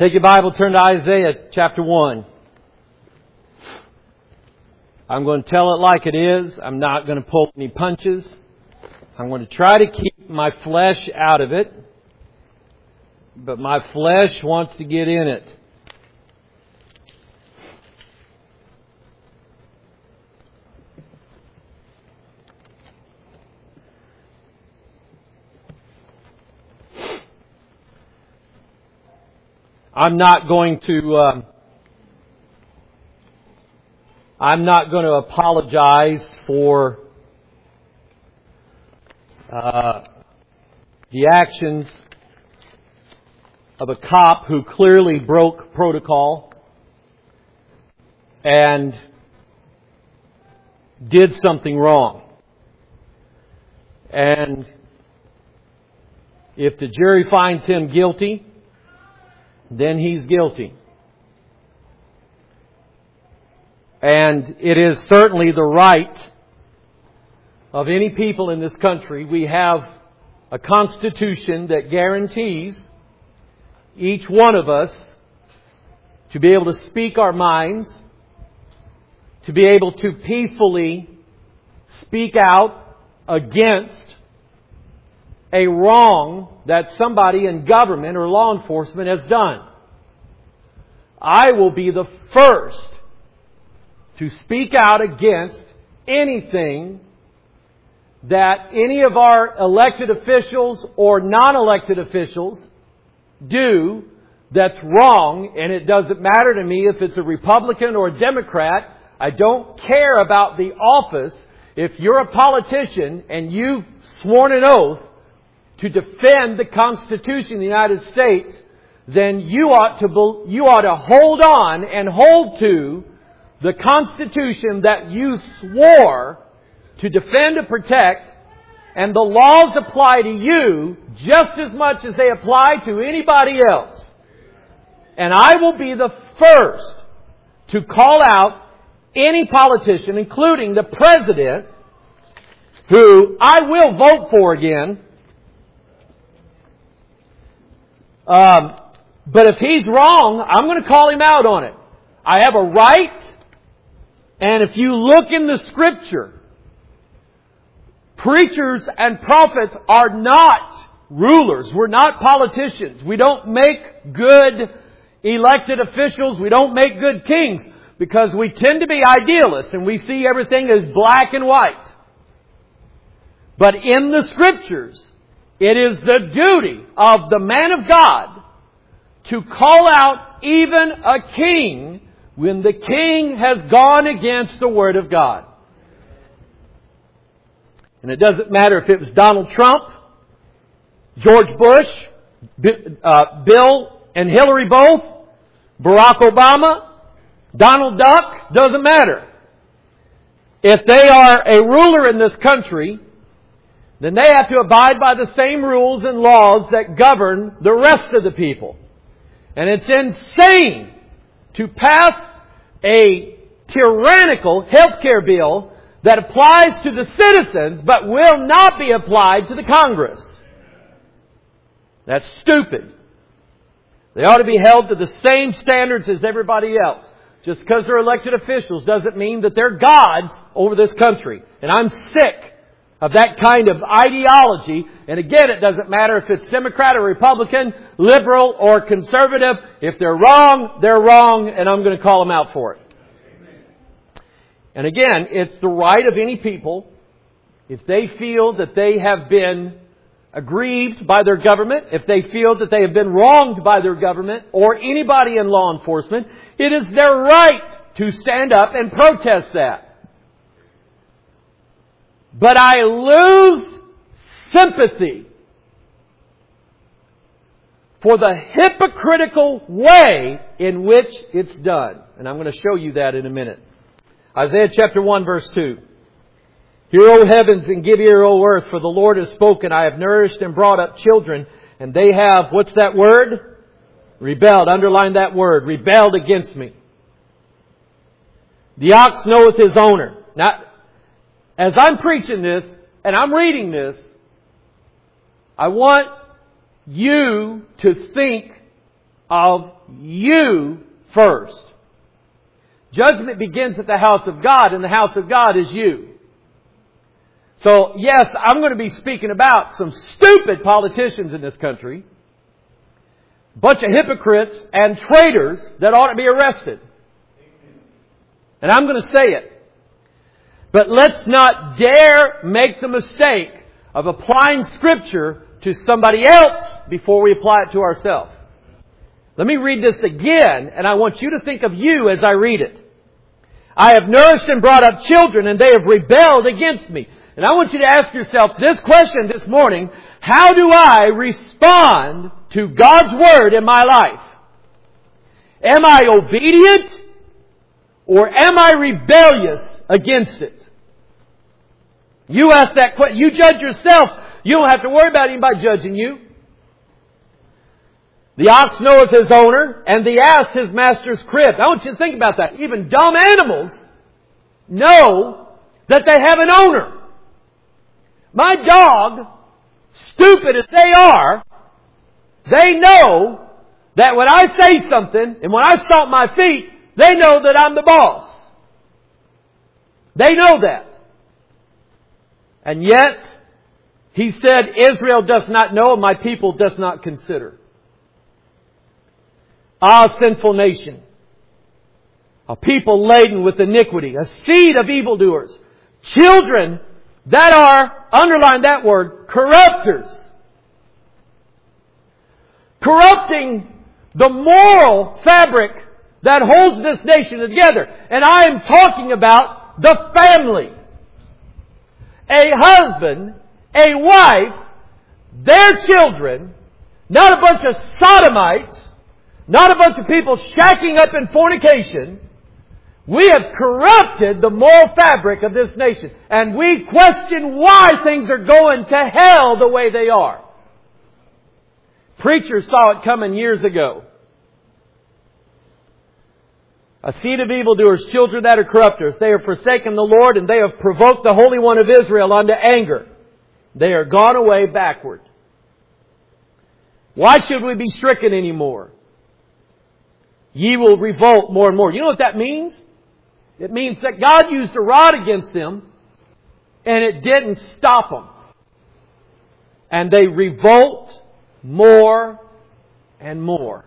Take your Bible, turn to Isaiah chapter 1. I'm going to tell it like it is. I'm not going to pull any punches. I'm going to try to keep my flesh out of it. But my flesh wants to get in it. I'm not going to apologize for the actions of a cop who clearly broke protocol and did something wrong. And if the jury finds him guilty, then he's guilty. And it is certainly the right of any people in this country. We have a constitution that guarantees each one of us to be able to speak our minds, to be able to peacefully speak out against a wrong that somebody in government or law enforcement has done. I will be the first to speak out against anything that any of our elected officials or non-elected officials do that's wrong, and it doesn't matter to me if it's a Republican or a Democrat. I don't care about the office. If you're a politician and you've sworn an oath to defend the Constitution of the United States, then you ought to hold on and hold to the Constitution that you swore to defend and protect, and the laws apply to you just as much as they apply to anybody else. And I will be the first to call out any politician, including the President, who I will vote for again. But if he's wrong, I'm going to call him out on it. I have a right. And if you look in the Scripture, preachers and prophets are not rulers. We're not politicians. We don't make good elected officials. We don't make good kings, because we tend to be idealists and we see everything as black and white. But in the Scriptures, it is the duty of the man of God to call out even a king when the king has gone against the Word of God. And it doesn't matter if it was Donald Trump, George Bush, Bill and Hillary both, Barack Obama, Donald Duck, doesn't matter. If they are a ruler in this country, then they have to abide by the same rules and laws that govern the rest of the people. And it's insane to pass a tyrannical healthcare bill that applies to the citizens but will not be applied to the Congress. That's stupid. They ought to be held to the same standards as everybody else. Just because they're elected officials doesn't mean that they're gods over this country. And I'm sick of that kind of ideology. And again, it doesn't matter if it's Democrat or Republican, liberal or conservative. If they're wrong, and I'm going to call them out for it. And again, it's the right of any people, if they feel that they have been aggrieved by their government, if they feel that they have been wronged by their government or anybody in law enforcement, it is their right to stand up and protest that. But I lose sympathy for the hypocritical way in which it's done. And I'm going to show you that in a minute. Isaiah chapter 1 verse 2. Hear, O heavens, and give ear, O earth, for the Lord has spoken. I have nourished and brought up children, and they have, what's that word? Rebelled. Underline that word. Rebelled against me. The ox knoweth his owner. Now, as I'm preaching this, and I'm reading this, I want you to think of you first. Judgment begins at the house of God, and the house of God is you. So, yes, I'm going to be speaking about some stupid politicians in this country, a bunch of hypocrites and traitors that ought to be arrested. And I'm going to say it. But let's not dare make the mistake of applying Scripture to somebody else before we apply it to ourselves. Let me read this again, and I want you to think of you as I read it. I have nourished and brought up children, and they have rebelled against me. And I want you to ask yourself this question this morning. How do I respond to God's Word in my life? Am I obedient, or am I rebellious against it? You ask that question. You judge yourself. You don't have to worry about anybody judging you. The ox knoweth his owner, and the ass his master's crib. I want you to think about that. Even dumb animals know that they have an owner. My dog, stupid as they are, they know that when I say something, and when I stomp my feet, they know that I'm the boss. They know that. And yet, He said, Israel does not know, my people does not consider. Ah, sinful nation. A people laden with iniquity. A seed of evildoers. Children that are, underline that word, corrupters. Corrupting the moral fabric that holds this nation together. And I am talking about the family. A husband, a wife, their children, not a bunch of sodomites, not a bunch of people shacking up in fornication. We have corrupted the moral fabric of this nation. And we question why things are going to hell the way they are. Preachers saw it coming years ago. A seed of evildoers, children that are corrupters. They have forsaken the Lord, and they have provoked the Holy One of Israel unto anger. They are gone away backward. Why should we be stricken anymore? Ye will revolt more and more. You know what that means? It means that God used a rod against them, and it didn't stop them. And they revolt more and more.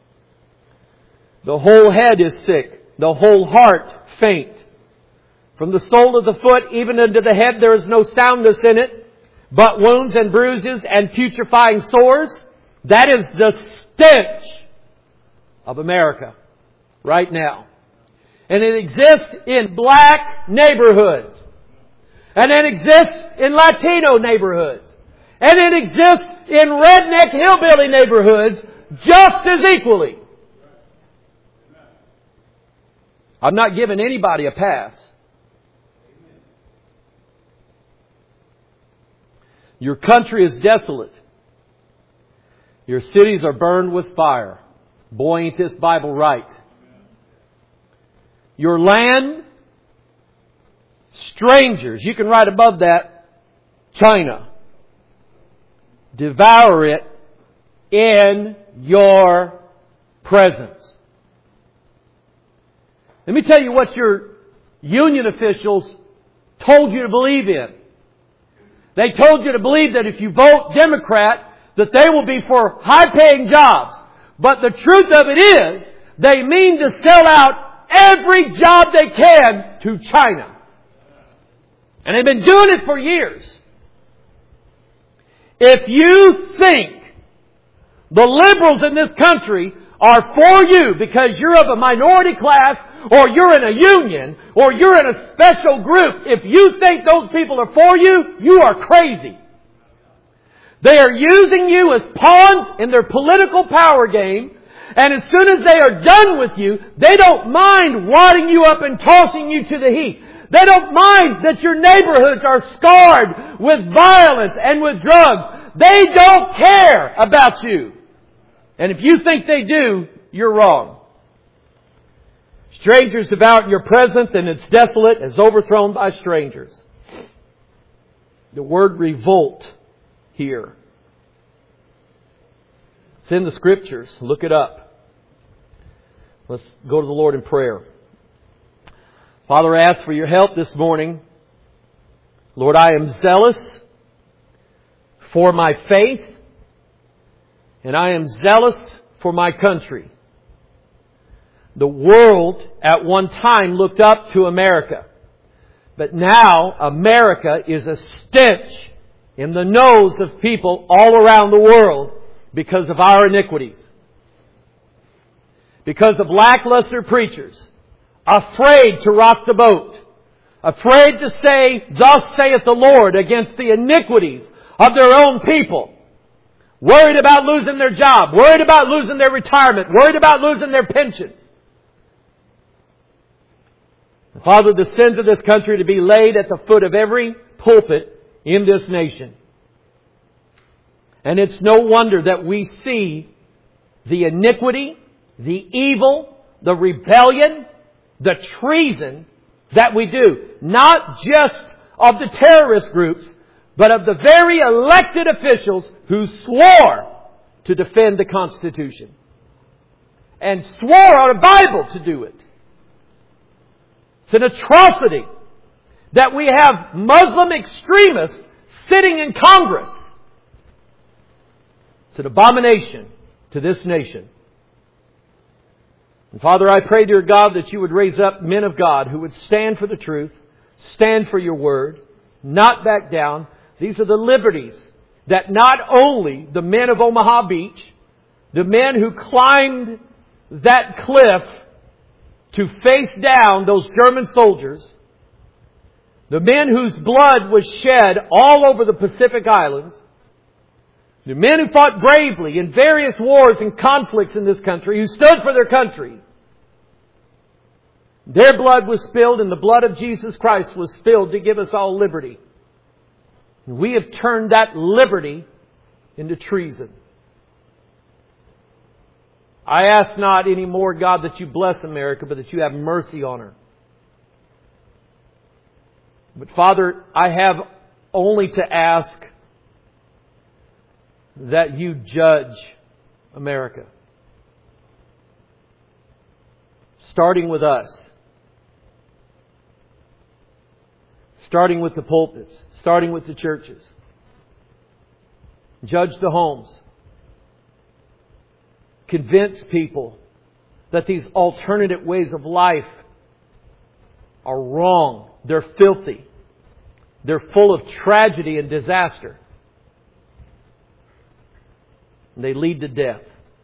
The whole head is sick, the whole heart faint. From the sole of the foot even unto the head there is no soundness in it, but wounds and bruises and putrefying sores. That is the stench of America right now. And it exists in black neighborhoods. And it exists in Latino neighborhoods. And it exists in redneck hillbilly neighborhoods just as equally. I'm not giving anybody a pass. Your country is desolate. Your cities are burned with fire. Boy, ain't this Bible right. Your land, strangers, you can write above that, China, devour it in your presence. Let me tell you what your union officials told you to believe in. They told you to believe that if you vote Democrat, that they will be for high-paying jobs. But the truth of it is, they mean to sell out every job they can to China. And they've been doing it for years. If you think the liberals in this country are for you because you're of a minority class, or you're in a union, or you're in a special group, if you think those people are for you, you are crazy. They are using you as pawns in their political power game. And as soon as they are done with you, they don't mind wadding you up and tossing you to the heat. They don't mind that your neighborhoods are scarred with violence and with drugs. They don't care about you. And if you think they do, you're wrong. Strangers devour your presence, and it's desolate, as overthrown by strangers. The word revolt here. It's in the Scriptures. Look it up. Let's go to the Lord in prayer. Father, I ask for your help this morning. Lord, I am zealous for my faith, and I am zealous for my country. The world at one time looked up to America, but now America is a stench in the nose of people all around the world because of our iniquities. Because of lackluster preachers, afraid to rock the boat, afraid to say, "Thus saith the Lord," against the iniquities of their own people. Worried about losing their job, worried about losing their retirement, worried about losing their pensions. Father, the sins of this country to be laid at the foot of every pulpit in this nation. And it's no wonder that we see the iniquity, the evil, the rebellion, the treason that we do. Not just of the terrorist groups, but of the very elected officials who swore to defend the Constitution. And swore on a Bible to do it. It's an atrocity that we have Muslim extremists sitting in Congress. It's an abomination to this nation. And Father, I pray, dear God, that you would raise up men of God who would stand for the truth, stand for your word, not back down. These are the liberties that not only the men of Omaha Beach, the men who climbed that cliff to face down those German soldiers, the men whose blood was shed all over the Pacific Islands, the men who fought bravely in various wars and conflicts in this country, who stood for their country. Their blood was spilled and the blood of Jesus Christ was spilled to give us all liberty. And we have turned that liberty into treason. I ask not anymore, God, that you bless America, but that you have mercy on her. But Father, I have only to ask that you judge America. Starting with us. Starting with the pulpits. Starting with the churches. Judge the homes. Convince people that these alternative ways of life are wrong. They're filthy. They're full of tragedy and disaster. And they lead to death.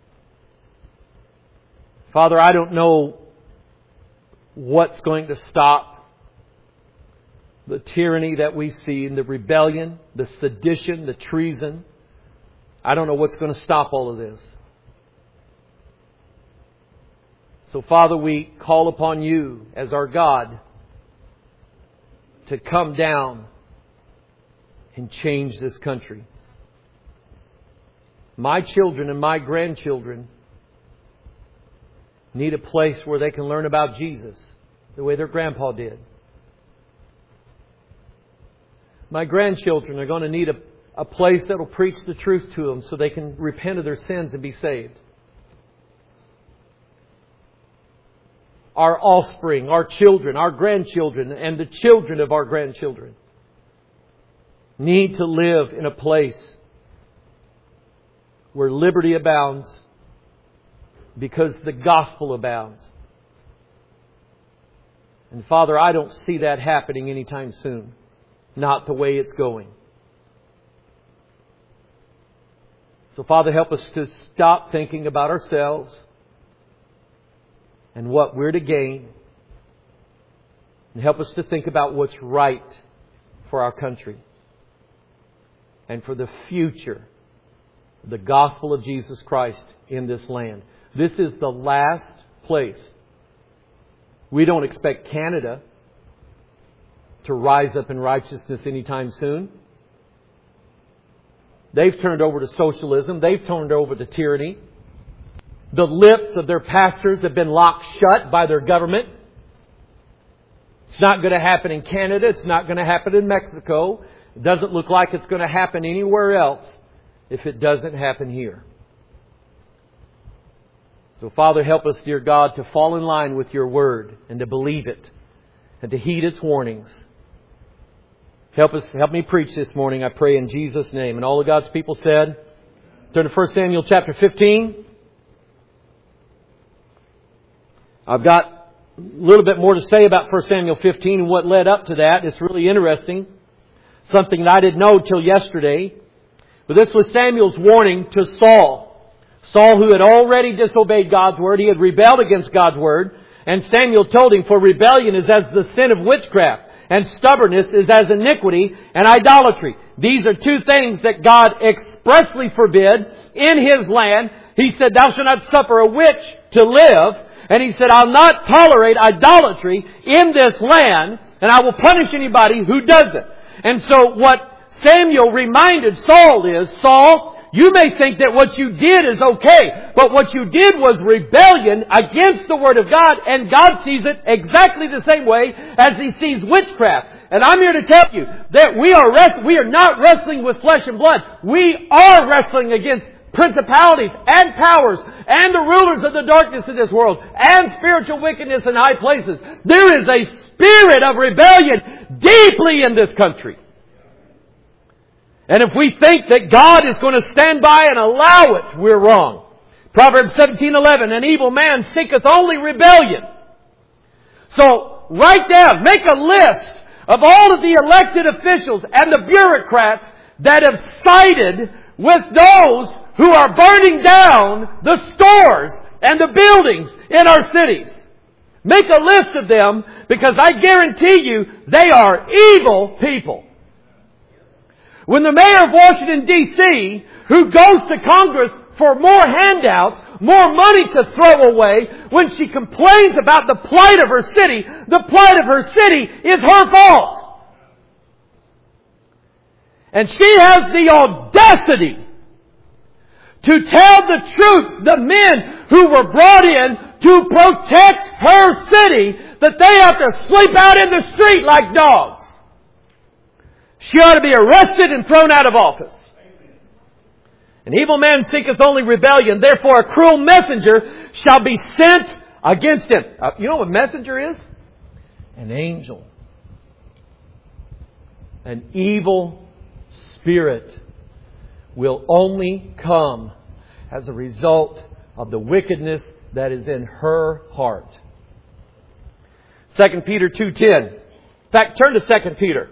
Father, I don't know what's going to stop the tyranny that we see in the rebellion, the sedition, the treason. I don't know what's going to stop all of this. So, Father, we call upon you as our God to come down and change this country. My children and my grandchildren need a place where they can learn about Jesus the way their grandpa did. My grandchildren are going to need a place that will preach the truth to them so they can repent of their sins and be saved. Our offspring, our children, our grandchildren, and the children of our grandchildren need to live in a place where liberty abounds because the gospel abounds. And Father, I don't see that happening anytime soon. Not the way it's going. So Father, help us to stop thinking about ourselves and what we're to gain. And help us to think about what's right for our country and for the future of the gospel of Jesus Christ in this land. This is the last place. We don't expect Canada to rise up in righteousness anytime soon. They've turned over to socialism. They've turned over to tyranny. The lips of their pastors have been locked shut by their government. It's not going to happen in Canada. It's not going to happen in Mexico. It doesn't look like it's going to happen anywhere else if it doesn't happen here. So, Father, help us, dear God, to fall in line with Your Word and to believe it and to heed its warnings. Help me preach this morning, I pray in Jesus' name. And all of God's people said, turn to 1 Samuel chapter 15. I've got a little bit more to say about 1 Samuel 15 and what led up to that. It's really interesting. Something that I didn't know till yesterday. But this was Samuel's warning to Saul. Saul, who had already disobeyed God's word. He had rebelled against God's word. And Samuel told him, for rebellion is as the sin of witchcraft, and stubbornness is as iniquity and idolatry. These are two things that God expressly forbid in His land. He said, thou shalt not suffer a witch to live. And He said, I'll not tolerate idolatry in this land, and I will punish anybody who does it. And so what Samuel reminded Saul is, Saul, you may think that what you did is okay, but what you did was rebellion against the Word of God, and God sees it exactly the same way as He sees witchcraft. And I'm here to tell you that we are not wrestling with flesh and blood. We are wrestling against principalities and powers and the rulers of the darkness of this world and spiritual wickedness in high places. There is a spirit of rebellion deeply in this country. And if we think that God is going to stand by and allow it, we're wrong. Proverbs 17:11, an evil man seeketh only rebellion. So, write down, make a list of all of the elected officials and the bureaucrats that have sided with those who are burning down the stores and the buildings in our cities. Make a list of them, because I guarantee you they are evil people. When the mayor of Washington, D.C., who goes to Congress for more handouts, more money to throw away, when she complains about the plight of her city, the plight of her city is her fault. And she has the audacity to tell the troops, the men who were brought in to protect her city, that they have to sleep out in the street like dogs. She ought to be arrested and thrown out of office. An evil man seeketh only rebellion. Therefore a cruel messenger shall be sent against him. You know what a messenger is? An angel. An evil spirit will only come as a result of the wickedness that is in her heart. 2 Peter 2:10. In fact, turn to 2 Peter.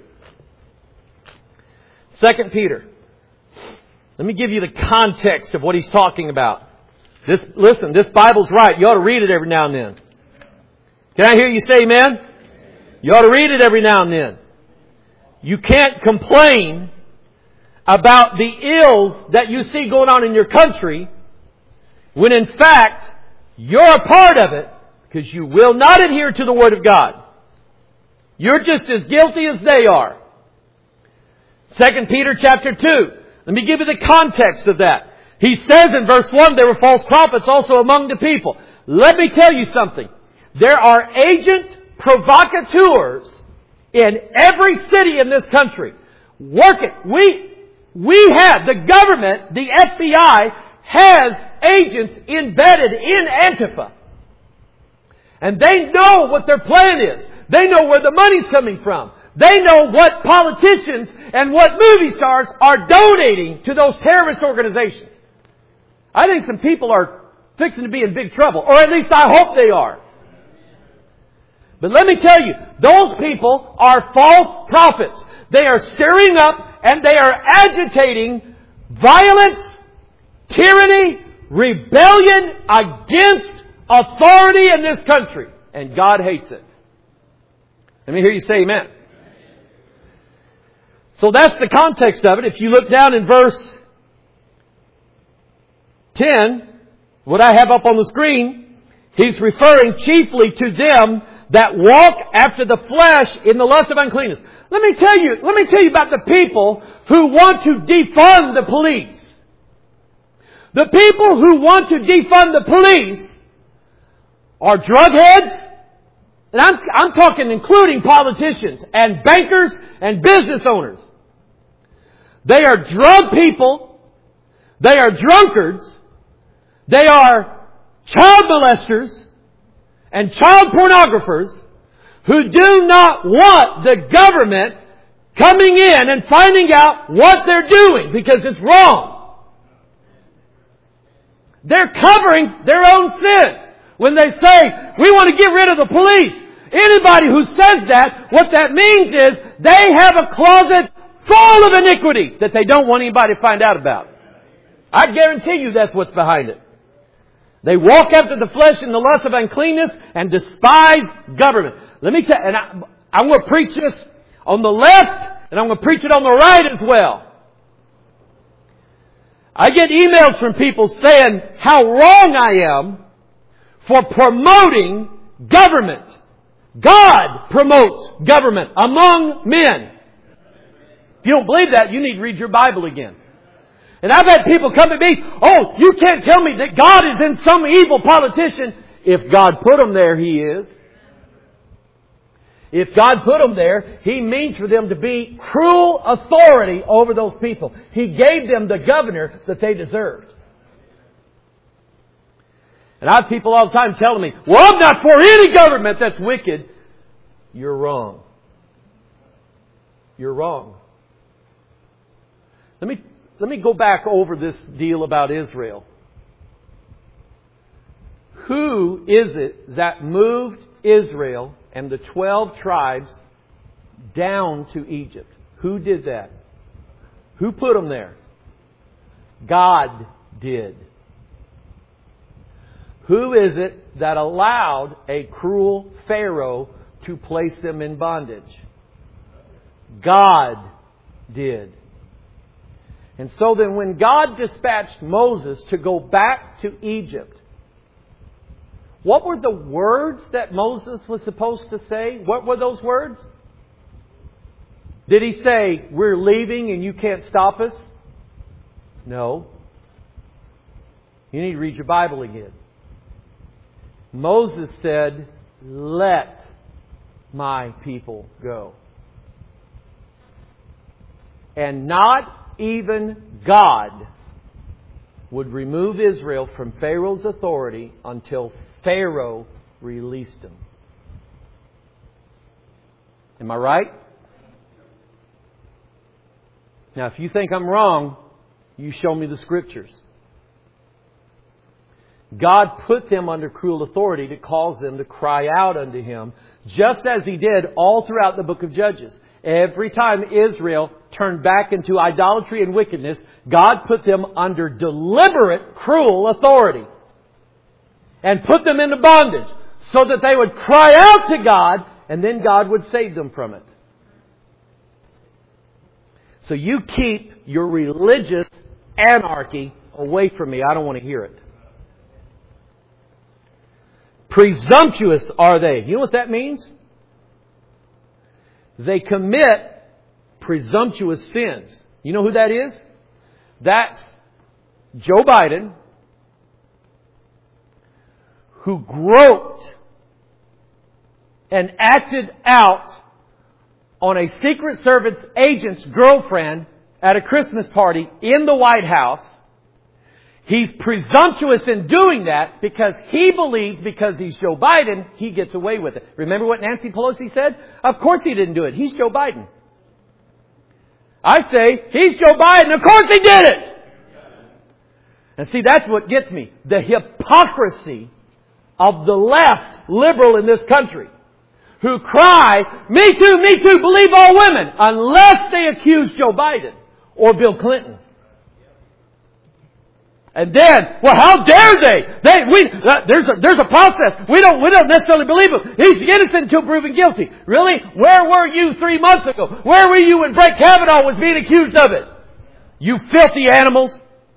2 Peter. Let me give you the context of what he's talking about. Listen, this Bible's right. You ought to read it every now and then. Can I hear you say amen? You ought to read it every now and then. You can't complain about the ills that you see going on in your country when in fact you're a part of it, because you will not adhere to the Word of God. You're just as guilty as they are. 2 Peter chapter 2. Let me give you the context of that. He says in verse 1, there were false prophets also among the people. Let me tell you something. There are agent provocateurs in every city in this country. Working. We have, the government, the FBI, has agents embedded in Antifa. And they know what their plan is. They know where the money's coming from. They know what politicians and what movie stars are donating to those terrorist organizations. I think some people are fixing to be in big trouble. Or at least I hope they are. But let me tell you, those people are false prophets. They are stirring up and they are agitating violence, tyranny, rebellion against authority in this country. And God hates it. Let me hear you say amen. So that's the context of it. If you look down in verse 10, what I have up on the screen, he's referring chiefly to them that walk after the flesh in the lust of uncleanness. Let me tell you about the people who want to defund the police. The people who want to defund the police are drug heads, and I'm talking including politicians and bankers and business owners. They are drug people. They are drunkards. They are child molesters and child pornographers who do not want the government coming in and finding out what they're doing because it's wrong. They're covering their own sins. When they say, we want to get rid of the police, anybody who says that, what that means is they have a closet full of iniquity that they don't want anybody to find out about. I guarantee you that's what's behind it. They walk after the flesh and the lust of uncleanness and despise government. Let me tell you, and I'm going to preach this on the left and I'm going to preach it on the right as well. I get emails from people saying how wrong I am for promoting government. God promotes government among men. If you don't believe that, you need to read your Bible again. And I've had people come to me, oh, you can't tell me that God is in some evil politician. If God put him there, He is. If God put them there, He means for them to be cruel authority over those people. He gave them the governor that they deserved. And I have people all the time telling me, well, I'm not for any government that's wicked. You're wrong. You're wrong. Let me go back over this deal about Israel. Who is it that moved Israel and the 12 tribes down to Egypt? Who did that? Who put them there? God did. Who is it that allowed a cruel Pharaoh to place them in bondage? God did. And so then when God dispatched Moses to go back to Egypt, what were the words that Moses was supposed to say? What were those words? Did he say, we're leaving and you can't stop us? No. You need to read your Bible again. Moses said, let my people go. And not even God would remove Israel from Pharaoh's authority until Pharaoh released them. Am I right? Now, if you think I'm wrong, you show me the Scriptures. God put them under cruel authority to cause them to cry out unto Him, just as He did all throughout the book of Judges. Every time Israel turned back into idolatry and wickedness, God put them under deliberate, cruel authority. And put them into bondage so that they would cry out to God and then God would save them from it. So you keep your religious anarchy away from me. I don't want to hear it. Presumptuous are they. You know what that means? They commit presumptuous sins. You know who that is? That's Joe Biden, who groped and acted out on a Secret Service agent's girlfriend at a Christmas party in the White House. He's presumptuous in doing that because he believes because he's Joe Biden, he gets away with it. Remember what Nancy Pelosi said? Of course he didn't do it. He's Joe Biden. I say, he's Joe Biden. Of course he did it. And see, that's what gets me. The hypocrisy of the left liberal in this country who cry, me too, believe all women, unless they accuse Joe Biden or Bill Clinton. And then, well, how dare they? There's a process. We don't necessarily believe him. He's innocent until proven guilty. Really? Where were you 3 months ago? Where were you when Brett Kavanaugh was being accused of it? You filthy animals.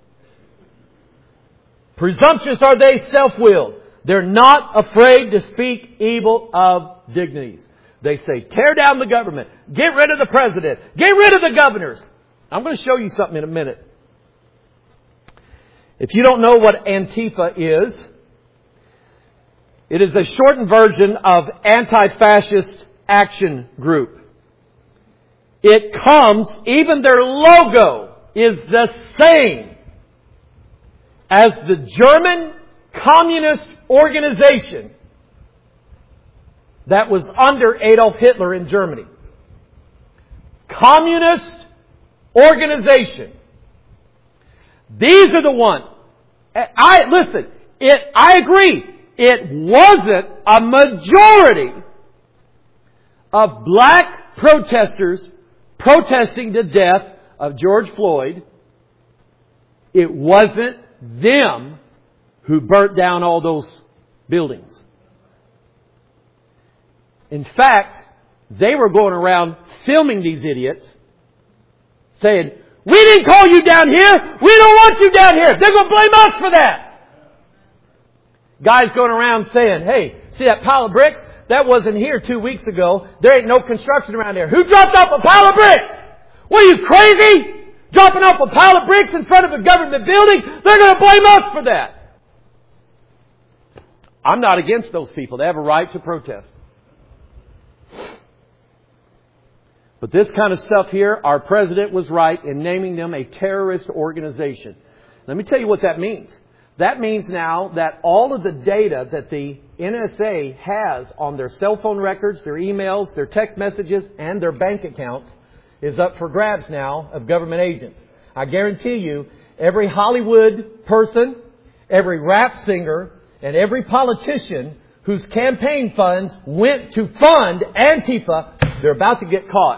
Presumptuous are they, self-willed. They're not afraid to speak evil of dignities. They say, tear down the government. Get rid of the president. Get rid of the governors. I'm going to show you something in a minute. If you don't know what Antifa is, it is a shortened version of Anti-Fascist Action Group. It comes, even their logo is the same as the German communist organization that was under Adolf Hitler in Germany. Communist organization. These are the ones. I agree. It wasn't a majority of black protesters protesting the death of George Floyd. It wasn't them who burnt down all those buildings. In fact, they were going around filming these idiots, saying, "We didn't call you down here. We don't want you down here. They're going to blame us for that." Guys going around saying, "Hey, see that pile of bricks? That wasn't here 2 weeks ago. There ain't no construction around there. Who dropped off a pile of bricks? What are you, crazy? Dropping off a pile of bricks in front of a government building? They're going to blame us for that." I'm not against those people. They have a right to protest. But this kind of stuff here, our president was right in naming them a terrorist organization. Let me tell you what that means. That means now that all of the data that the NSA has on their cell phone records, their emails, their text messages, and their bank accounts is up for grabs now of government agents. I guarantee you, every Hollywood person, every rap singer, and every politician whose campaign funds went to fund Antifa, they're about to get caught.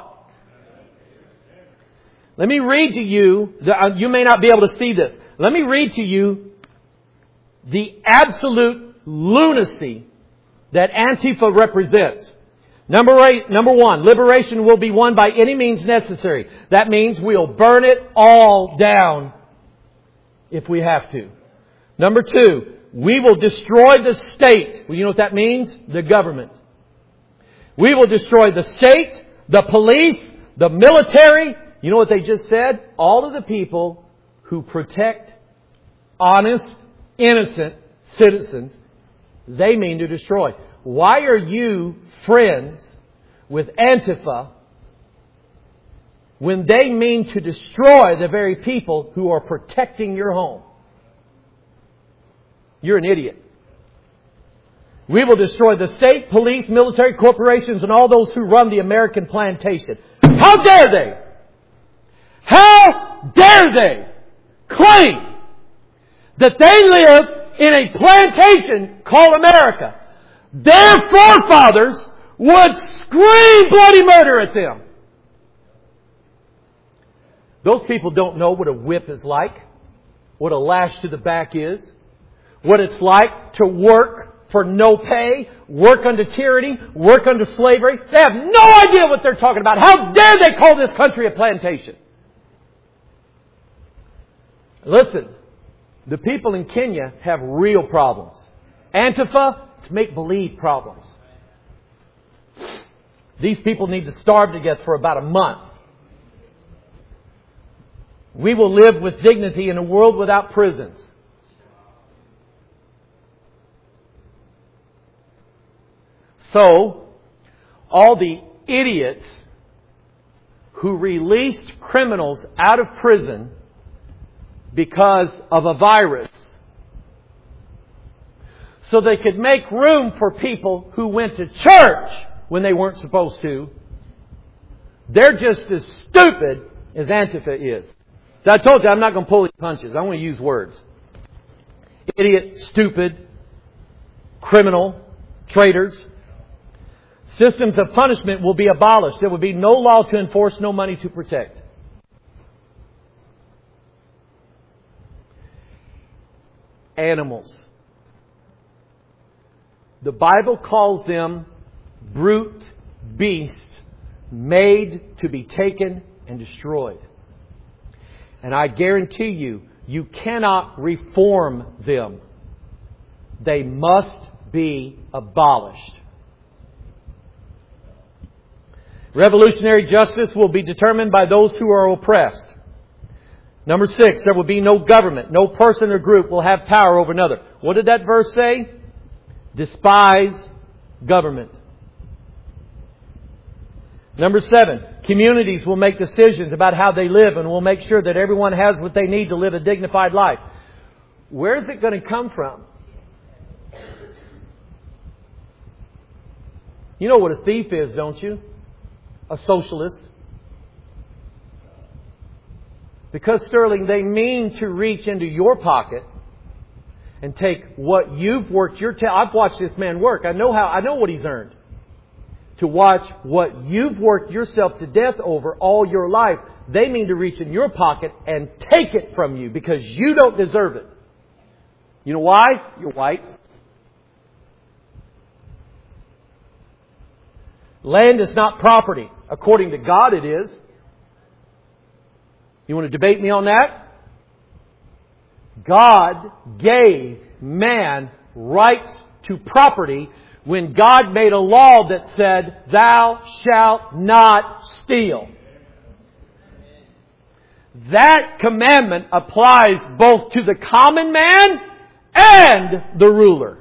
Let me read to you, you may not be able to see this. Let me read to you the absolute lunacy that Antifa represents. Number one, liberation will be won by any means necessary. That means we'll burn it all down if we have to. Number two, we will destroy the state. Well, you know what that means? The government. We will destroy the state, the police, the military. You know what they just said? All of the people who protect honest, innocent citizens, they mean to destroy. Why are you friends with Antifa when they mean to destroy the very people who are protecting your home? You're an idiot. We will destroy the state, police, military, corporations, and all those who run the American plantation. How dare they? How dare they claim that they live in a plantation called America? Their forefathers would scream bloody murder at them. Those people don't know what a whip is like, what a lash to the back is, what it's like to work for no pay, work under tyranny, work under slavery. They have no idea what they're talking about. How dare they call this country a plantation? Listen, the people in Kenya have real problems. Antifa, it's make-believe problems. These people need to starve to death for about a month. We will live with dignity in a world without prisons. So, all the idiots who released criminals out of prison because of a virus, so they could make room for people who went to church when they weren't supposed to, they're just as stupid as Antifa is. So I told you I'm not going to pull any punches. I'm going to use words. Idiot, stupid, criminal, traitors. Systems of punishment will be abolished. There will be no law to enforce, no money to protect. Animals. The Bible calls them brute beasts made to be taken and destroyed. And I guarantee you, you cannot reform them. They must be abolished. Revolutionary justice will be determined by those who are oppressed. Number 6, there will be no government. No person or group will have power over another. What did that verse say? Despise government. Number 7, communities will make decisions about how they live and will make sure that everyone has what they need to live a dignified life. Where is it going to come from? You know what a thief is, don't you? A socialist. Because, Sterling, they mean to reach into your pocket and take what you've worked your tail. I've watched this man work. I know what he's earned. To watch what you've worked yourself to death over all your life. They mean to reach in your pocket and take it from you because you don't deserve it. You know why? You're white. Land is not property. According to God, it is. You want to debate me on that? God gave man rights to property when God made a law that said, "Thou shalt not steal." That commandment applies both to the common man and the ruler.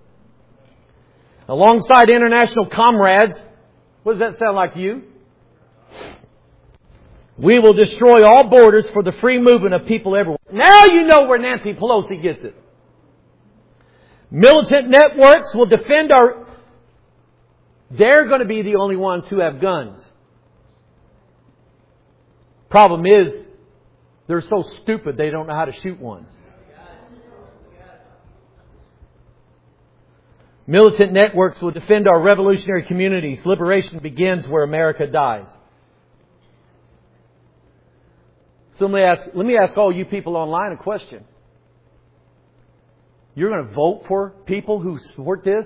Alongside international comrades, what does that sound like to you? We will destroy all borders for the free movement of people everywhere. Now you know where Nancy Pelosi gets it. Militant networks will defend our... They're going to be the only ones who have guns. Problem is, they're so stupid they don't know how to shoot one. Militant networks will defend our revolutionary communities. Liberation begins where America dies. So let me ask all you people online a question. You're going to vote for people who support this?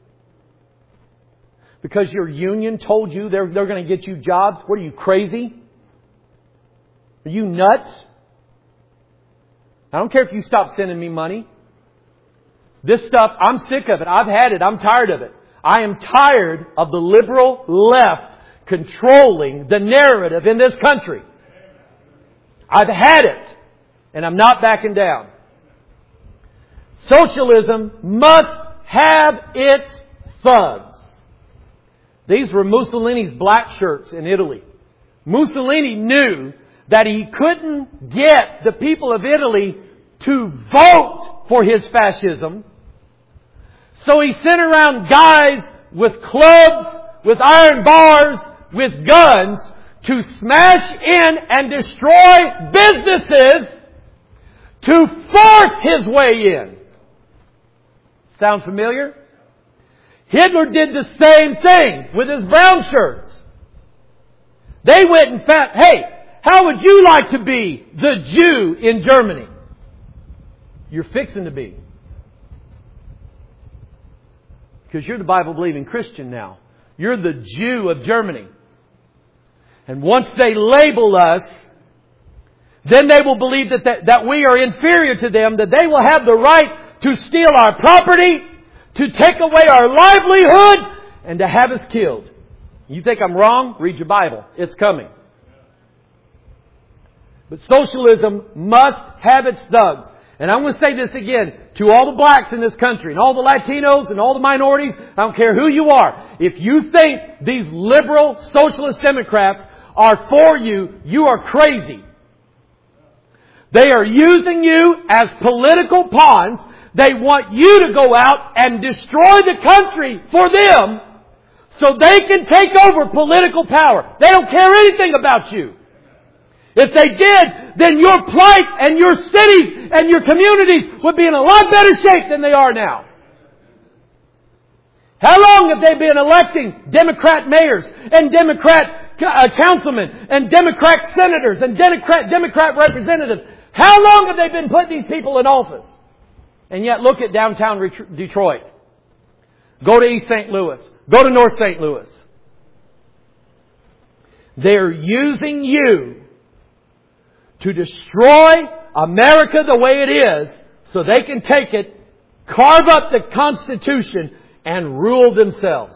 Because your union told you they're going to get you jobs? What are you, crazy? Are you nuts? I don't care if you stop sending me money. This stuff, I'm sick of it. I've had it. I'm tired of it. I am tired of the liberal left controlling the narrative in this country. I've had it. And I'm not backing down. Socialism must have its thugs. These were Mussolini's black shirts in Italy. Mussolini knew that he couldn't get the people of Italy to vote for his fascism. So he sent around guys with clubs, with iron bars, with guns to smash in and destroy businesses to force his way in. Sound familiar? Hitler did the same thing with his brown shirts. They went and found, hey, how would you like to be the Jew in Germany? You're fixing to be. Because you're the Bible-believing Christian now. You're the Jew of Germany. And once they label us, then they will believe that we are inferior to them, that they will have the right to steal our property, to take away our livelihood, and to have us killed. You think I'm wrong? Read your Bible. It's coming. But socialism must have its thugs. And I'm going to say this again to all the blacks in this country and all the Latinos and all the minorities. I don't care who you are. If you think these liberal socialist Democrats are for you, you are crazy. They are using you as political pawns. They want you to go out and destroy the country for them so they can take over political power. They don't care anything about you. If they did, then your plight and your cities and your communities would be in a lot better shape than they are now. How long have they been electing Democrat mayors and Democrat councilmen and Democrat senators and Democrat representatives? How long have they been putting these people in office? And yet look at downtown Detroit. Go to East St. Louis. Go to North St. Louis. They're using you to destroy America the way it is so they can take it, carve up the Constitution, and rule themselves.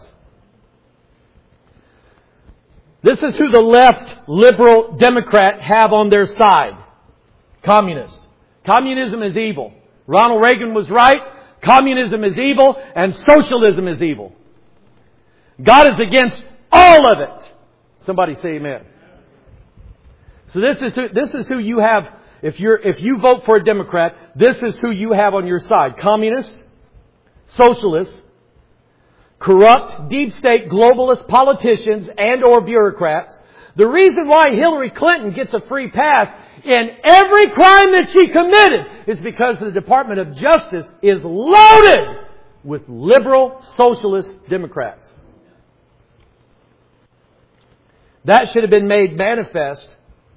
This is who the left liberal Democrat have on their side. Communists. Communism is evil. Ronald Reagan was right. Communism is evil and socialism is evil. God is against all of it. Somebody say amen. So this is who you have. If you vote for a Democrat, this is who you have on your side. Communists, socialists, corrupt, deep state, globalist politicians and or bureaucrats. The reason why Hillary Clinton gets a free pass in every crime that she committed is because the Department of Justice is loaded with liberal, socialist Democrats. That should have been made manifest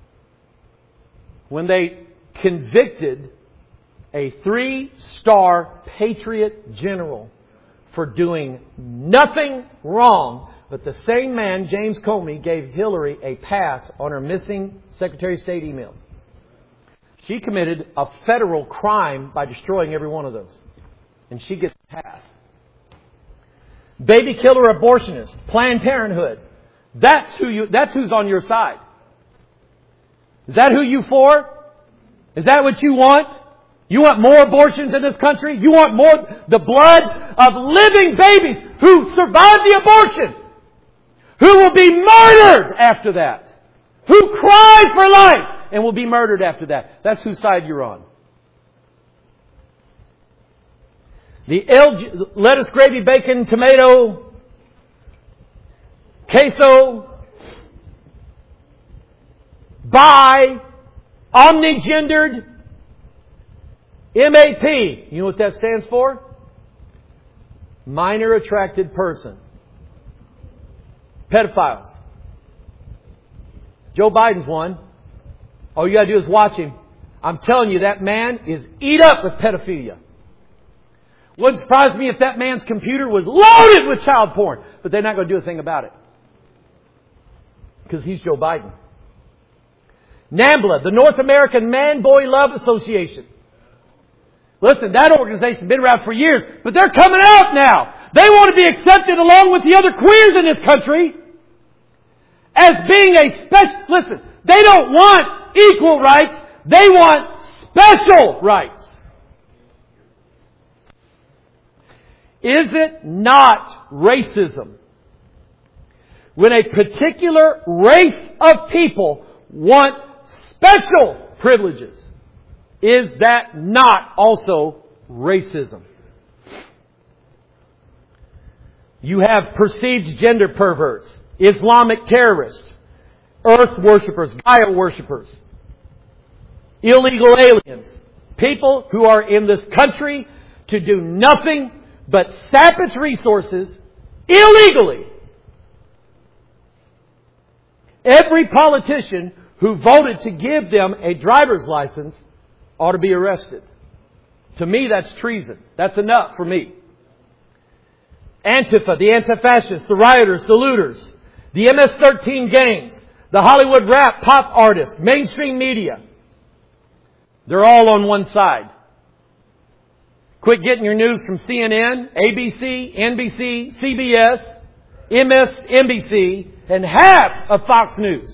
when they convicted a 3-star Patriot general for doing nothing wrong. But the same man, James Comey, gave Hillary a pass on her missing Secretary of State emails. She committed a federal crime by destroying every one of those. And she gets a pass. Baby killer abortionist, Planned Parenthood. That's who's on your side. Is that who you for? Is that what you want? You want more abortions in this country? You want more, the blood of living babies who survived the abortion, who will be murdered after that, who cried for life and will be murdered after that. That's whose side you're on. The lettuce, gravy, bacon, tomato, queso, bi, omnigendered, MAP. You know what that stands for? Minor attracted person. Pedophiles. Joe Biden's one. All you got to do is watch him. I'm telling you, that man is eat up with pedophilia. Wouldn't surprise me if that man's computer was loaded with child porn. But they're not going to do a thing about it. Because he's Joe Biden. NAMBLA, the North American Man-Boy Love Association. Listen, that organization's been around for years, but they're coming out now. They want to be accepted along with the other queers in this country as being a special... Listen, they don't want equal rights. They want special rights. Is it not racism when a particular race of people want special privileges? Is that not also racism? You have perceived gender perverts, Islamic terrorists, earth worshippers, Gaia worshippers, illegal aliens, people who are in this country to do nothing but sap its resources illegally. Every politician who voted to give them a driver's license ought to be arrested. To me, that's treason. That's enough for me. Antifa, the anti-fascists, the rioters, the looters, the MS-13 gangs, the Hollywood rap pop artists, mainstream media. They're all on one side. Quit getting your news from CNN, ABC, NBC, CBS, MSNBC, and half of Fox News.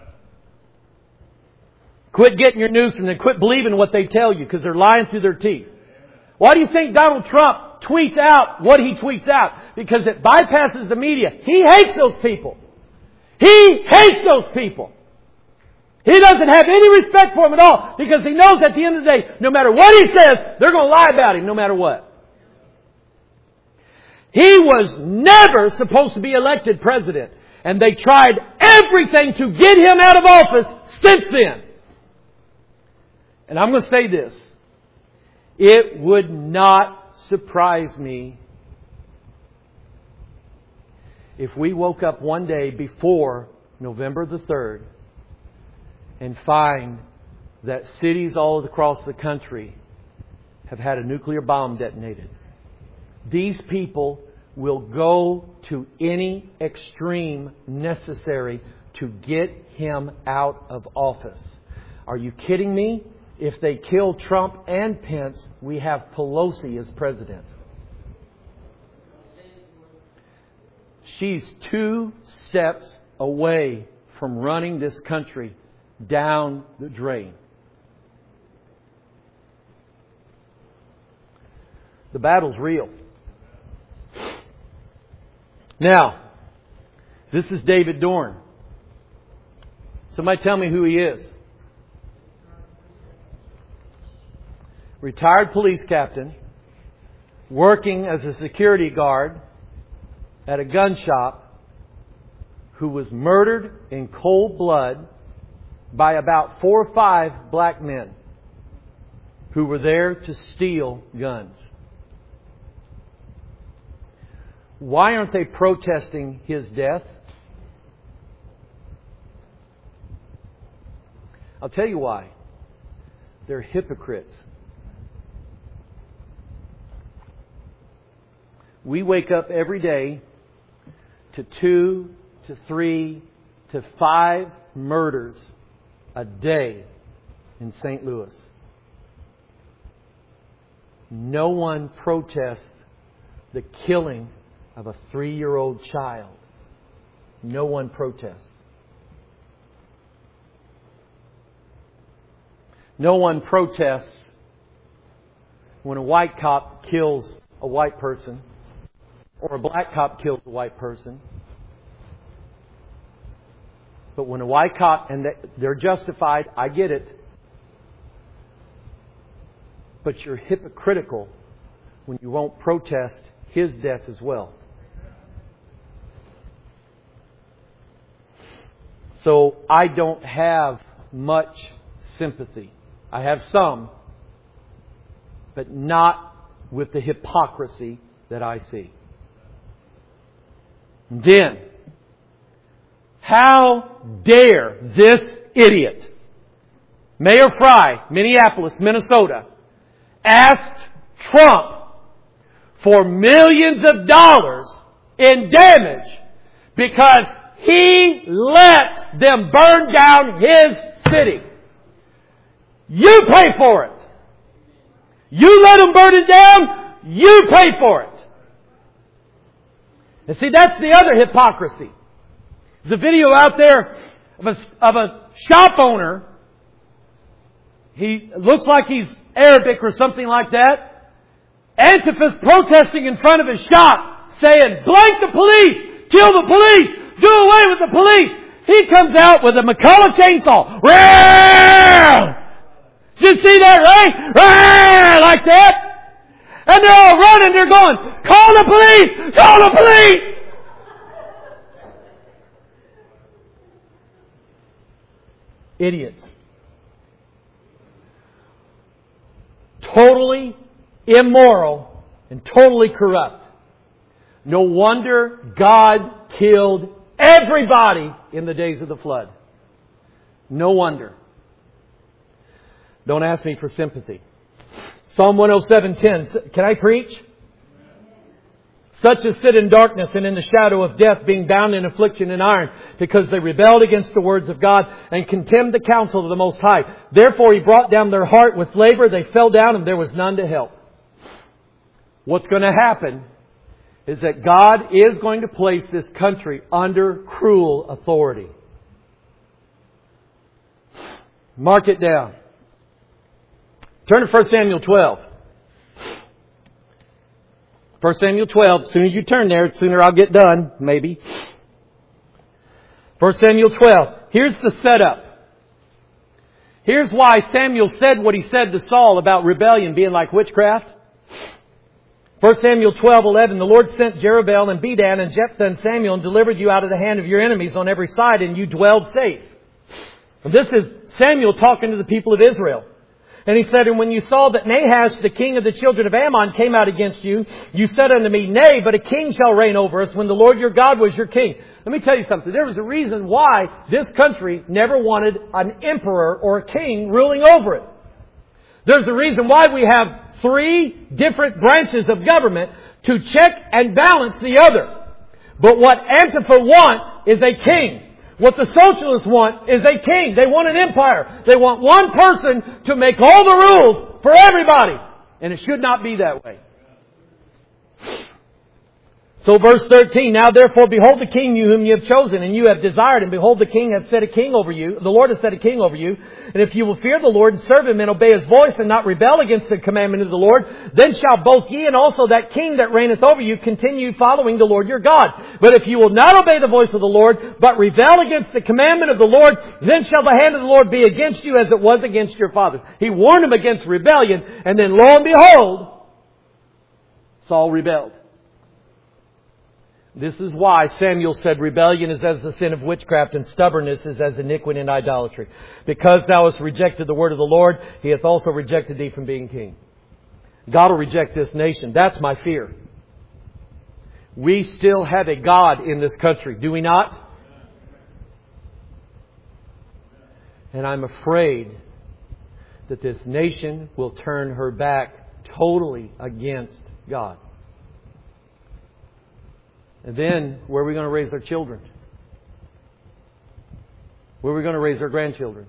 Quit getting your news from them. Quit believing what they tell you because they're lying through their teeth. Why do you think Donald Trump tweets out what he tweets out? Because it bypasses the media. He hates those people. He hates those people. He doesn't have any respect for them at all because he knows at the end of the day, no matter what he says, they're going to lie about him no matter what. He was never supposed to be elected president. And they tried everything to get him out of office since then. And I'm going to say this. It would not surprise me if we woke up one day before November the 3rd and find that cities all across the country have had a nuclear bomb detonated. These people will go to any extreme necessary to get him out of office. Are you kidding me? If they kill Trump and Pence, we have Pelosi as president. She's 2 steps away from running this country down the drain. The battle's real. Now, this is David Dorn. Somebody tell me who he is. Retired police captain, working as a security guard at a gun shop who was murdered in cold blood by about 4 or 5 black men who were there to steal guns. Why aren't they protesting his death? I'll tell you why. They're hypocrites. We wake up every day to 2 to 3 to 5 murders a day in St. Louis. No one protests the killing of a 3-year-old child. No one protests. No one protests when a white cop kills a white person or a black cop kills a white person. But when a white cop, and they're justified, I get it. But you're hypocritical when you won't protest his death as well. So I don't have much sympathy. I have some, but not with the hypocrisy that I see. And then, how dare this idiot, Mayor Fry, Minneapolis, Minnesota, asked Trump for millions of dollars in damage because he let them burn down his city. You pay for it. You let them burn it down, you pay for it. And see, that's the other hypocrisy. There's a video out there of a shop owner. He looks like he's Arabic or something like that. Antifa's protesting in front of his shop, saying, "Blank the police! Kill the police! Do away with the police!" He comes out with a McCulloch chainsaw. Roar! Did you see that, right? Roar! Like that. And they're all running. They're going, "Call the police! Call the police!" Idiots. Totally immoral and totally corrupt. No wonder God killed everybody in the days of the flood. No wonder. Don't ask me for sympathy. Psalm 107:10. Can I preach? Such as sit in darkness and in the shadow of death, being bound in affliction and iron, because they rebelled against the words of God and contemned the counsel of the Most High. Therefore He brought down their heart with labor. They fell down and there was none to help. What's going to happen is that God is going to place this country under cruel authority. Mark it down. Turn to 1 Samuel 12. 1 Samuel 12. As soon as you turn there, the sooner I'll get done, maybe. 1 Samuel 12. Here's the setup. Here's why Samuel said what he said to Saul about rebellion being like witchcraft. 1 Samuel 12:11. The Lord sent Jerubbaal and Bedan and Jephthah and Samuel and delivered you out of the hand of your enemies on every side, and you dwelled safe. And this is Samuel talking to the people of Israel. And he said, "And when you saw that Nahash, the king of the children of Ammon, came out against you, you said unto me, Nay, but a king shall reign over us when the Lord your God was your king." Let me tell you something. There was a reason why this country never wanted an emperor or a king ruling over it. There's a reason why we have 3 different branches of government to check and balance the other. But what Antifa wants is a king. What the socialists want is a king. They want an empire. They want one person to make all the rules for everybody. And it should not be that way. So verse 13, "Now therefore behold the king whom you have chosen, and you have desired, and behold the king hath set a king over you. The Lord has set a king over you. And if you will fear the Lord and serve Him and obey His voice and not rebel against the commandment of the Lord, then shall both ye and also that king that reigneth over you continue following the Lord your God. But if you will not obey the voice of the Lord, but rebel against the commandment of the Lord, then shall the hand of the Lord be against you as it was against your fathers." He warned them against rebellion, and then lo and behold, Saul rebelled. This is why Samuel said, rebellion is as the sin of witchcraft, and stubbornness is as iniquity and idolatry. Because thou hast rejected the word of the Lord, He hath also rejected thee from being king. God will reject this nation. That's my fear. We still have a God in this country, do we not? And I'm afraid that this nation will turn her back totally against God. And then, where are we going to raise our children? Where are we going to raise our grandchildren?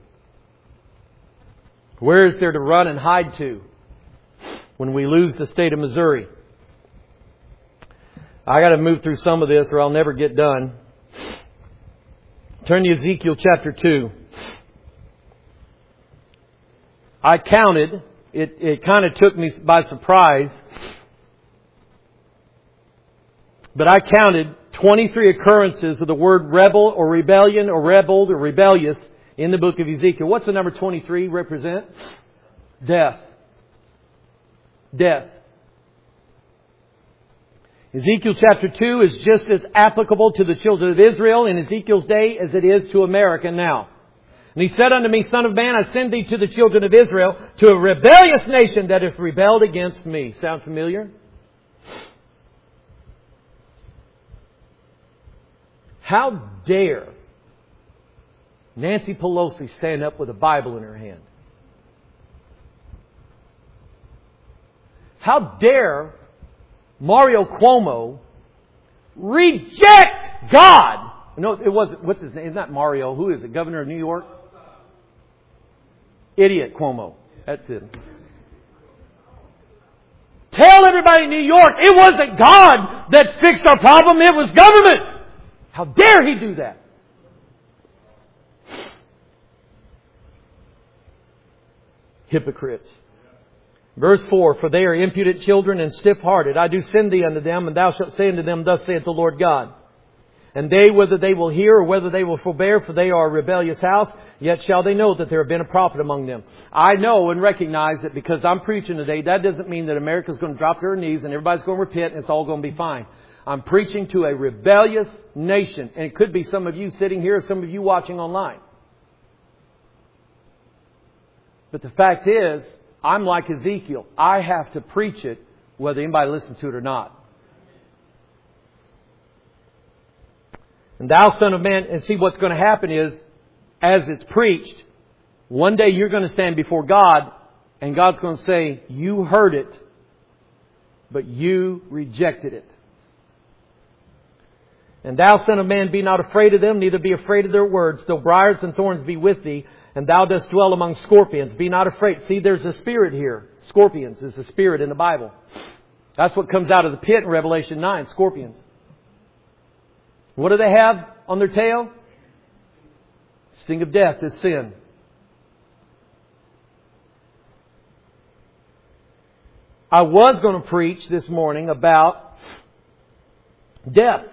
Where is there to run and hide to when we lose the state of Missouri? I got to move through some of this or I'll never get done. Turn to Ezekiel chapter 2. I counted. It kind of took me by surprise. But I counted 23 occurrences of the word rebel or rebellion or rebelled or rebellious in the book of Ezekiel. What's the number 23 represent? Death. Death. Ezekiel chapter 2 is just as applicable to the children of Israel in Ezekiel's day as it is to America now. And He said unto me, Son of man, I send thee to the children of Israel, to a rebellious nation that hath rebelled against me. Sound familiar? How dare Nancy Pelosi stand up with a Bible in her hand? How dare Mario Cuomo reject God? No, it wasn't. What's his name? It's not Mario. Who is it? Governor of New York? Idiot Cuomo. That's it. Tell everybody in New York it wasn't God that fixed our problem. It was government. How dare he do that? Hypocrites. Verse 4, For they are impudent children and stiff-hearted. I do send thee unto them, and thou shalt say unto them, Thus saith the Lord God. And they, whether they will hear or whether they will forbear, for they are a rebellious house, yet shall they know that there have been a prophet among them. I know and recognize that because I'm preaching today, that doesn't mean that America's going to drop to her knees and everybody's going to repent and it's all going to be fine. I'm preaching to a rebellious nation. And it could be some of you sitting here, some of you watching online. But the fact is, I'm like Ezekiel. I have to preach it whether anybody listens to it or not. And thou, son of man, and see what's going to happen is, as it's preached, one day you're going to stand before God and God's going to say, you heard it, but you rejected it. And thou, son of man, be not afraid of them, neither be afraid of their words, though briars and thorns be with thee, and thou dost dwell among scorpions. Be not afraid. See, there's a spirit here. Scorpions is a spirit in the Bible. That's what comes out of the pit in Revelation 9, scorpions. What do they have on their tail? Sting of death is sin. I was going to preach this morning about death.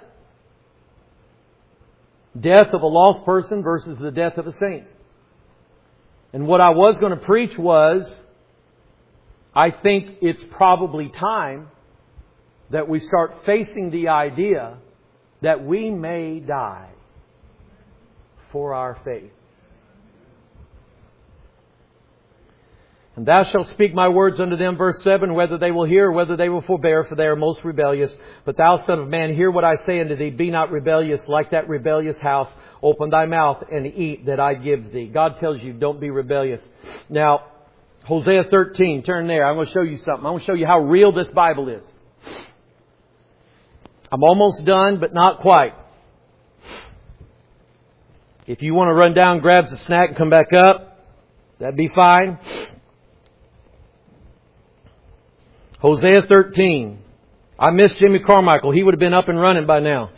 Death of a lost person versus the death of a saint. And what I was going to preach was, I think it's probably time that we start facing the idea that we may die for our faith. And thou shalt speak my words unto them, verse 7, whether they will hear or whether they will forbear, for they are most rebellious. But thou, son of man, hear what I say unto thee. Be not rebellious like that rebellious house. Open thy mouth and eat that I give thee. God tells you, don't be rebellious. Now, Hosea 13, turn there. I'm going to show you something. I'm going to show you how real this Bible is. I'm almost done, but not quite. If you want to run down, grab a snack and come back up, that'd be fine. Hosea 13. I miss Jimmy Carmichael. He would have been up and running by now.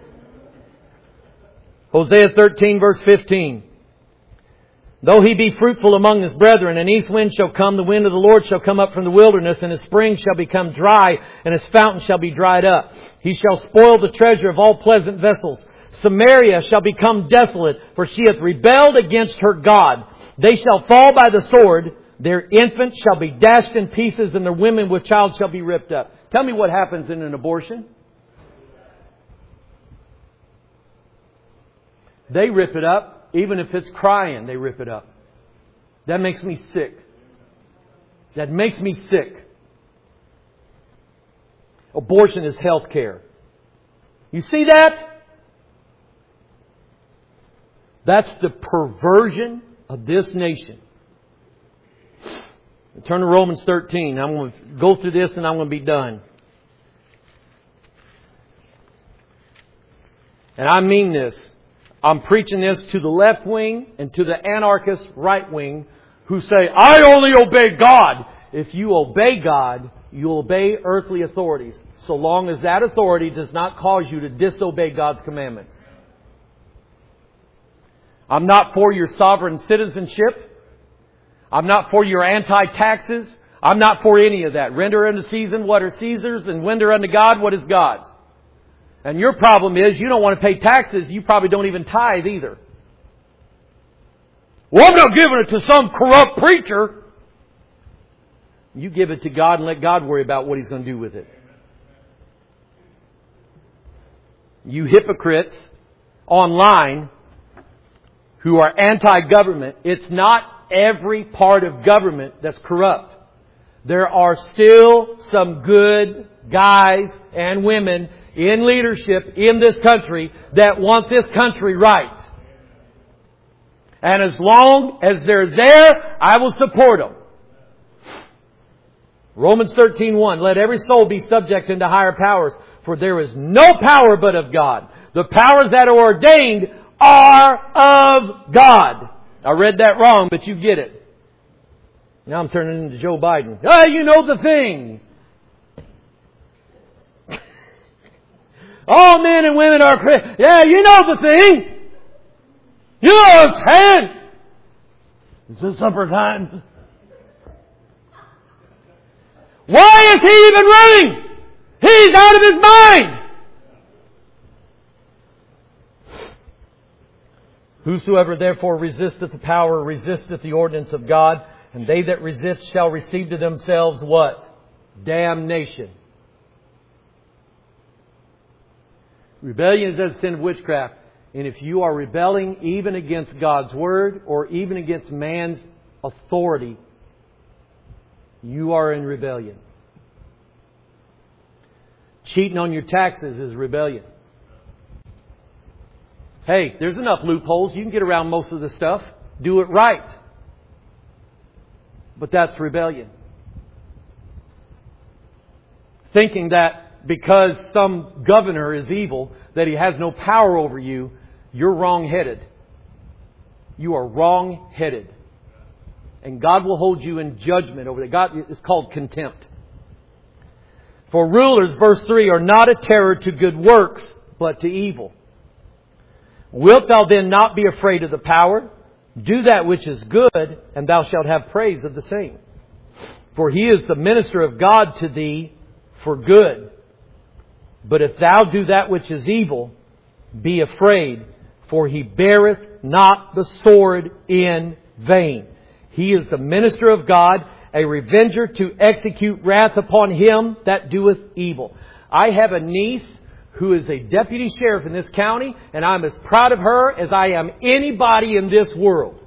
Hosea 13 verse 15. Though he be fruitful among his brethren, an east wind shall come, the wind of the Lord shall come up from the wilderness, and his spring shall become dry, and his fountain shall be dried up. He shall spoil the treasure of all pleasant vessels. Samaria shall become desolate, for she hath rebelled against her God. They shall fall by the sword, their infants shall be dashed in pieces, and their women with child shall be ripped up. Tell me what happens in an abortion. They rip it up. Even if it's crying, they rip it up. That makes me sick. That makes me sick. Abortion is health care. You see that? That's the perversion of this nation. Turn to Romans 13. I'm going to go through this and I'm going to be done. And I mean this. I'm preaching this to the left wing and to the anarchist right wing who say, I only obey God. If you obey God, you obey earthly authorities, so long as that authority does not cause you to disobey God's commandments. I'm not for your sovereign citizenship. I'm not for your anti-taxes. I'm not for any of that. Render unto Caesar what are Caesar's, and render unto God what is God's. And your problem is you don't want to pay taxes. You probably don't even tithe either. Well, I'm not giving it to some corrupt preacher. You give it to God and let God worry about what He's going to do with it. You hypocrites online who are anti-government, it's not every part of government that's corrupt. There are still some good guys and women in leadership in this country that want this country right. And as long as they're there, I will support them. Romans 13:1, let every soul be subject unto higher powers, for there is no power but of God. The powers that are ordained are of God. I read that wrong, but you get it. Now I'm turning into Joe Biden. Ah, you know the thing. All men and women are Christians. Yeah, you know the thing. You know what I'm saying. Is this supper time? Why is he even running? He's out of his mind. Whosoever therefore resisteth the power resisteth the ordinance of God, and they that resist shall receive to themselves what? Damnation. Rebellion is a sin of witchcraft. And if you are rebelling even against God's Word or even against man's authority, you are in rebellion. Cheating on your taxes is rebellion. Hey, there's enough loopholes. You can get around most of the stuff. Do it right. But that's rebellion. Thinking that because some governor is evil, that he has no power over you, you're wrong-headed. You are wrong-headed. And God will hold you in judgment over that. God, it's called contempt. For rulers, verse 3, are not a terror to good works, but to evil. Wilt thou then not be afraid of the power? Do that which is good, and thou shalt have praise of the same. For he is the minister of God to thee for good. But if thou do that which is evil, be afraid, for he beareth not the sword in vain. He is the minister of God, a revenger to execute wrath upon him that doeth evil. I have a niece who is a deputy sheriff in this county, and I'm as proud of her as I am anybody in this world.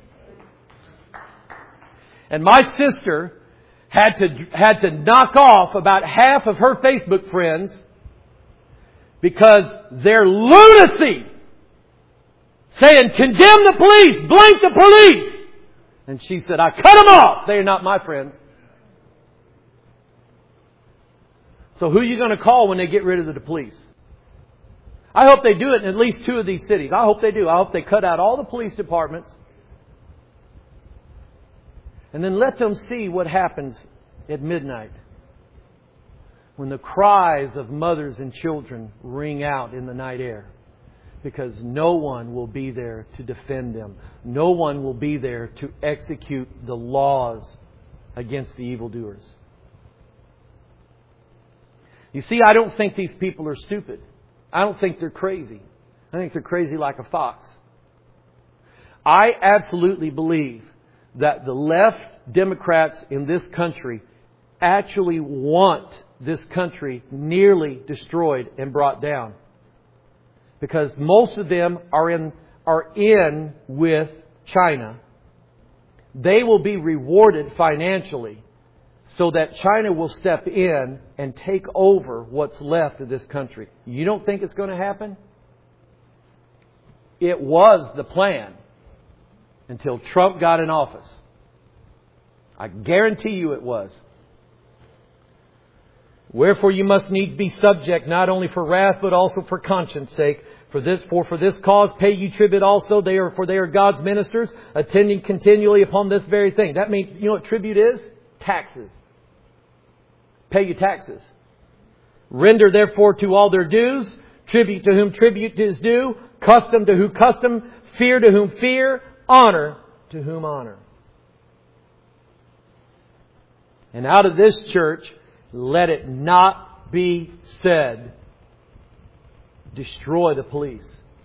And my sister had to knock off about half of her Facebook friends because their lunacy saying, condemn the police, blank the police. And she said, I cut them off. They are not my friends. So who are you going to call when they get rid of the police? I hope they do it in at least 2 of these cities. I hope they do. I hope they cut out all the police departments. And then let them see what happens at midnight, when the cries of mothers and children ring out in the night air. Because no one will be there to defend them. No one will be there to execute the laws against the evildoers. You see, I don't think these people are stupid. I don't think they're crazy. I think they're crazy like a fox. I absolutely believe that the left Democrats in this country actually want this country nearly destroyed and brought down. Because most of them are in are in with China, they will be rewarded financially so that China will step in and take over what's left of this country. You don't think it's going to happen? It was the plan until Trump got in office. I guarantee you it was. Wherefore you must needs be subject, not only for wrath, but also for conscience sake. For this cause pay ye tribute also. They are God's ministers, attending continually upon this very thing. That means, you know what tribute is? Taxes. Pay your taxes. Render therefore to all their dues, tribute to whom tribute is due, custom to whom custom, fear to whom fear, honor to whom honor. And out of this church, let it not be said, destroy the police.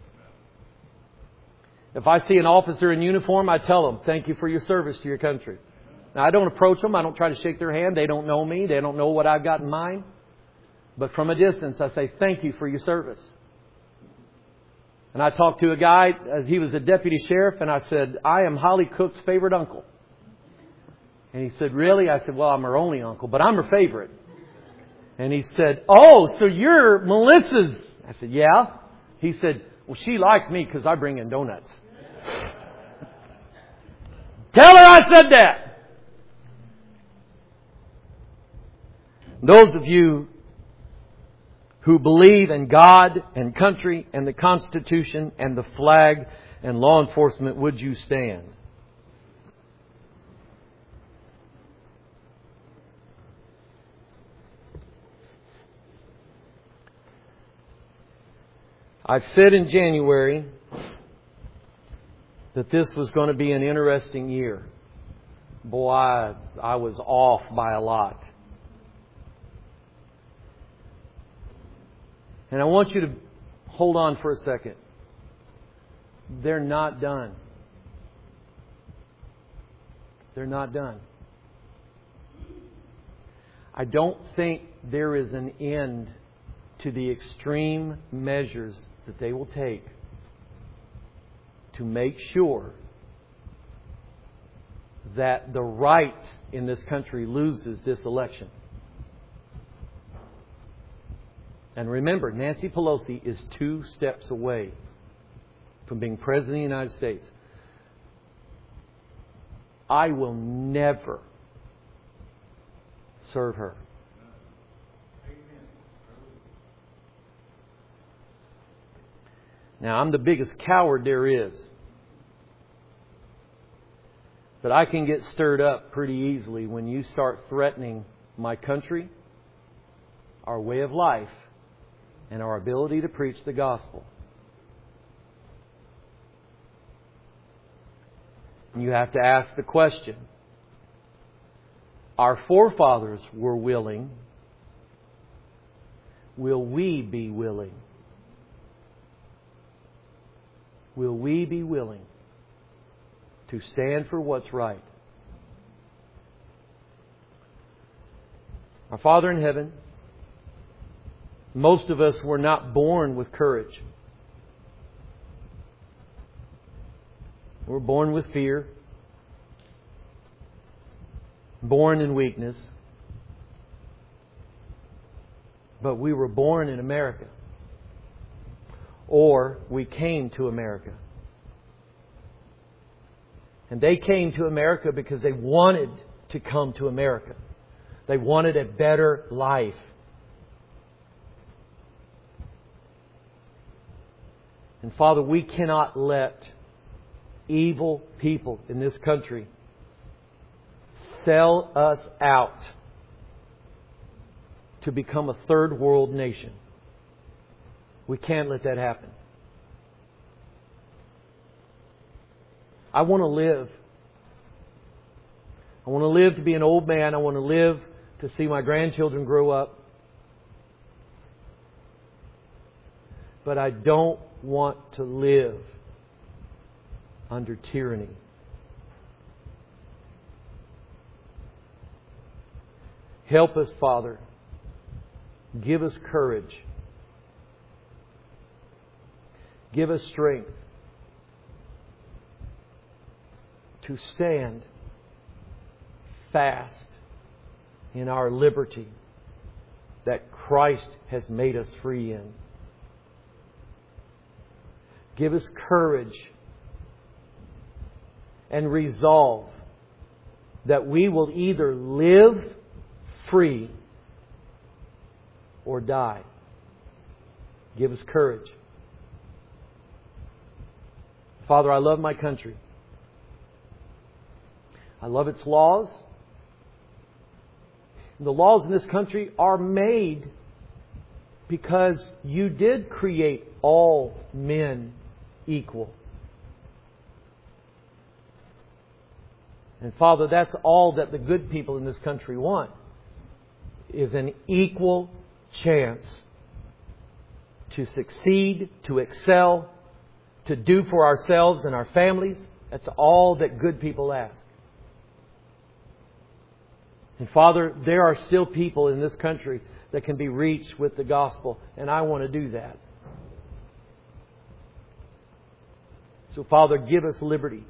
If I see an officer in uniform, I tell them, thank you for your service to your country. Now, I don't approach them. I don't try to shake their hand. They don't know me. They don't know what I've got in mind. But from a distance, I say, thank you for your service. And I talked to a guy, he was a deputy sheriff, and I said, I am Holly Cook's favorite uncle. And he said, really? I said, well, I'm her only uncle, but I'm her favorite. And he said, oh, so you're Melissa's. I said, yeah. He said, well, she likes me because I bring in donuts. Tell her I said that. Those of you who believe in God and country and the Constitution and the flag and law enforcement, would you stand? I said in January that this was going to be an interesting year. Boy, I was off by a lot. And I want you to hold on for a second. They're not done. They're not done. I don't think there is an end to the extreme measures that they will take to make sure that the right in this country loses this election. And remember, Nancy Pelosi is 2 steps away from being President of the United States. I will never serve her. Now, I'm the biggest coward there is. But I can get stirred up pretty easily when you start threatening my country, our way of life, and our ability to preach the gospel. And you have to ask the question, our forefathers were willing. Will we be willing? Will we be willing to stand for what's right? Our Father in heaven, most of us were not born with courage. We're born with fear, born in weakness. But we were born in America. Or we came to America. And they came to America because they wanted to come to America. They wanted a better life. And Father, we cannot let evil people in this country sell us out to become a third world nation. We can't let that happen. I want to live. I want to live to be an old man. I want to live to see my grandchildren grow up. But I don't want to live under tyranny. Help us, Father. Give us courage. Give us strength. to stand fast in our liberty that Christ has made us free in. Give us courage and resolve that we will either live free or die. Give us courage. Father, I love my country. I love its laws. The laws in this country are made because you did create all men equal. And Father, that's all that the good people in this country want, is an equal chance to succeed, to excel, to do for ourselves and our families. That's all that good people ask. And Father, there are still people in this country that can be reached with the gospel, and I want to do that. So Father, give us liberty.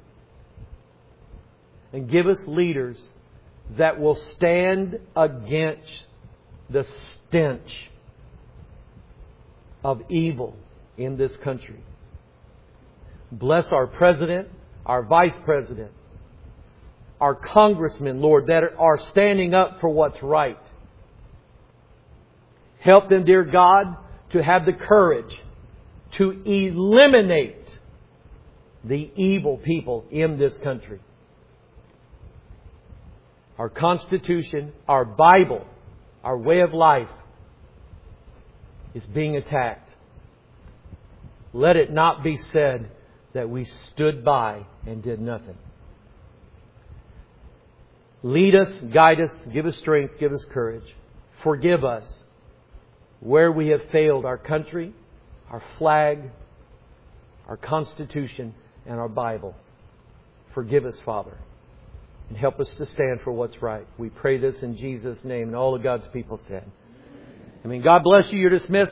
And give us leaders that will stand against the stench of evil in this country. Bless our President, our Vice President, our congressmen, Lord, that are standing up for what's right. Help them, dear God, to have the courage to eliminate the evil people in this country. Our Constitution, our Bible, our way of life is being attacked. Let it not be said that we stood by and did nothing. Lead us, guide us, give us strength, give us courage. Forgive us where we have failed our country, our flag, our Constitution, and our Bible. Forgive us, Father. And help us to stand for what's right. We pray this in Jesus' name. And all of God's people said. God bless you. You're dismissed.